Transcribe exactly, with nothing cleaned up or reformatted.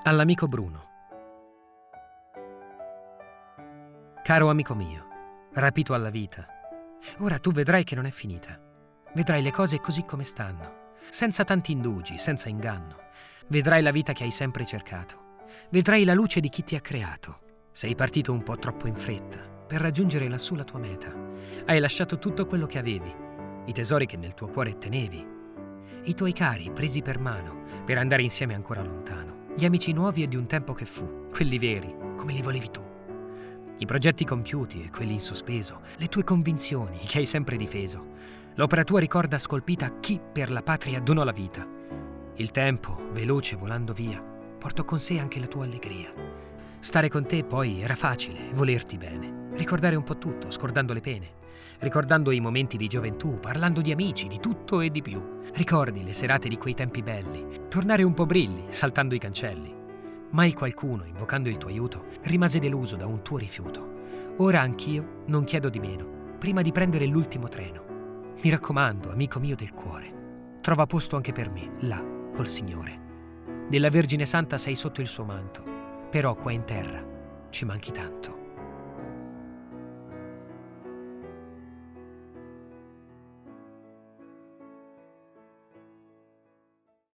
All'amico Bruno. Caro amico mio, rapito alla vita, ora tu vedrai che non è finita. Vedrai le cose così come stanno, senza tanti indugi, senza inganno. Vedrai la vita che hai sempre cercato. Vedrai la luce di chi ti ha creato. Sei partito un po' troppo in fretta per raggiungere lassù la tua meta. Hai lasciato tutto quello che avevi, i tesori che nel tuo cuore tenevi, i tuoi cari presi per mano per andare insieme ancora lontano, gli amici nuovi e di un tempo che fu, quelli veri, come li volevi tu. I progetti compiuti e quelli in sospeso, le tue convinzioni che hai sempre difeso. L'opera tua ricorda scolpita chi per la patria donò la vita. Il tempo, veloce volando via, portò con sé anche la tua allegria. Stare con te poi era facile, volerti bene, ricordare un po' tutto, scordando le pene, ricordando i momenti di gioventù, parlando di amici, di tutto e di più. Ricordi le serate di quei tempi belli, tornare un po' brilli, saltando i cancelli. Mai qualcuno, invocando il tuo aiuto, rimase deluso da un tuo rifiuto. Ora anch'io non chiedo di meno, prima di prendere l'ultimo treno. Mi raccomando, amico mio del cuore, trova posto anche per me, là, col Signore. Della Vergine Santa sei sotto il suo manto, però qua in terra ci manchi tanto.